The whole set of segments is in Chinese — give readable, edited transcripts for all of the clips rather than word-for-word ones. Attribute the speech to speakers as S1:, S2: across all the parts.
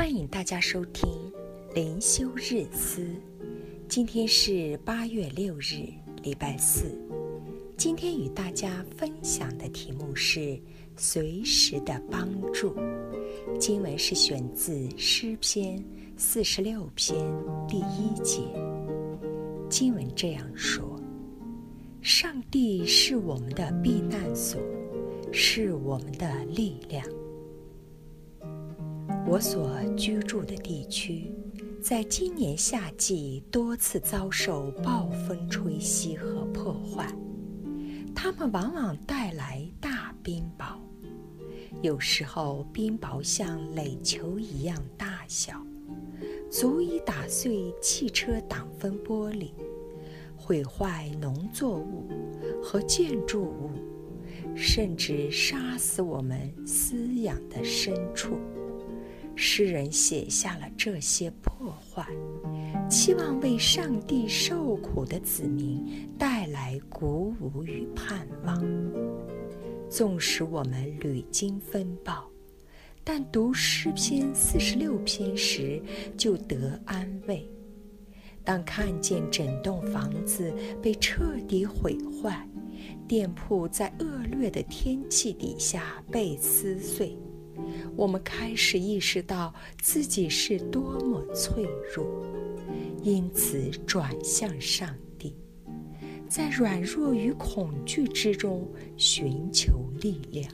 S1: 欢迎大家收听灵修日思。今天是8月6日，礼拜四。今天与大家分享的题目是随时的帮助。经文是选自诗篇46篇第1节。经文这样说：上帝是我们的避难所，是我们的力量。我所居住的地区在今年夏季多次遭受暴风吹袭和破坏，它们往往带来大冰雹，有时候冰雹像垒球一样大小，足以打碎汽车挡风玻璃，毁坏农作物和建筑物，甚至杀死我们饲养的牲畜。诗人写下了这些破坏，期望为上帝受苦的子民带来鼓舞与盼望。纵使我们屡经风暴，但读诗篇46篇时就得安慰。当看见整栋房子被彻底毁坏，店铺在恶劣的天气底下被撕碎，我们开始意识到自己是多么脆弱，因此转向上帝，在软弱与恐惧之中寻求力量。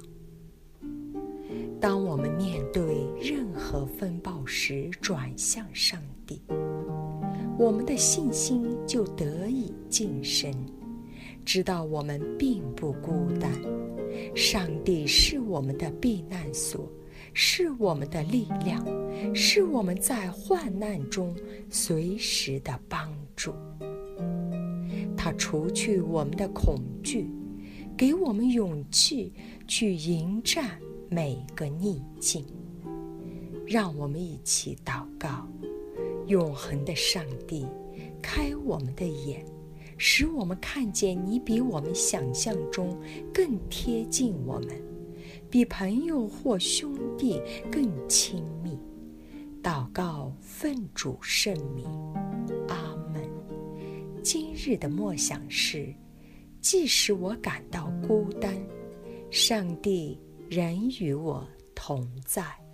S1: 当我们面对任何风暴时转向上帝，我们的信心就得以晋升，知道我们并不孤单，上帝是我们的避难所，是我们的力量，是我们在患难中随时的帮助。他除去我们的恐惧，给我们勇气去迎战每个逆境。让我们一起祷告，永恒的上帝，开我们的眼，使我们看见你比我们想象中更贴近我们，比朋友或兄弟更亲密。祷告奉主圣名，阿们。今日的默想是：即使我感到孤单，上帝仍与我同在。